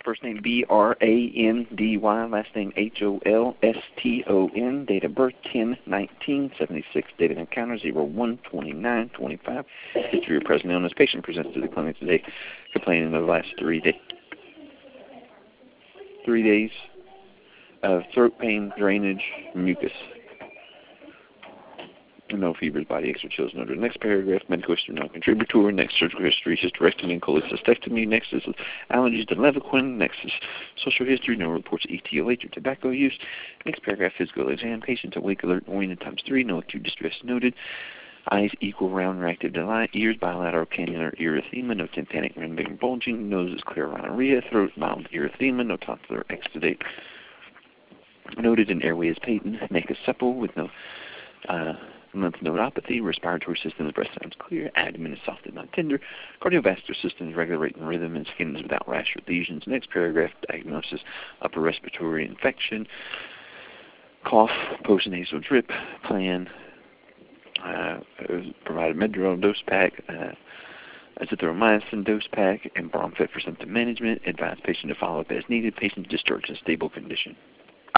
First name Brandy, last name Holston, date of birth 10/19/76, date of encounter 01/29/25. History of present illness. Patient presents to the clinic today complaining of the last 3 days of throat pain, drainage, mucus. No fevers, body aches, or chills noted. Next paragraph, medical history non-contributory. Next, surgical history, hysterectomy and cholecystectomy. Next is allergies to Levaquin. Next is social history, no reports of ETOH or tobacco use. Next paragraph, physical exam. Patient awake, alert, oriented ×3. No acute distress noted. Eyes equal, round, reactive to light. Ears bilateral, cannular erythema. No tympanic rim bulging. Nose is clear, rhinorrhea. Throat mild erythema. No tonsillar exudate noted, and airway is patent. Neck is supple with no lymph nodopathy. Respiratory system, the breast sounds clear. Abdomen is soft and not tender. Cardiovascular system is regular rate and rhythm, and skin is without rash or lesions. Next paragraph, diagnosis, upper respiratory infection, cough, postnasal drip, plan, provide a Medrol dose pack, azithromycin dose pack, and Bromfet for symptom management. Advise patient to follow up as needed. Patient discharged in stable condition.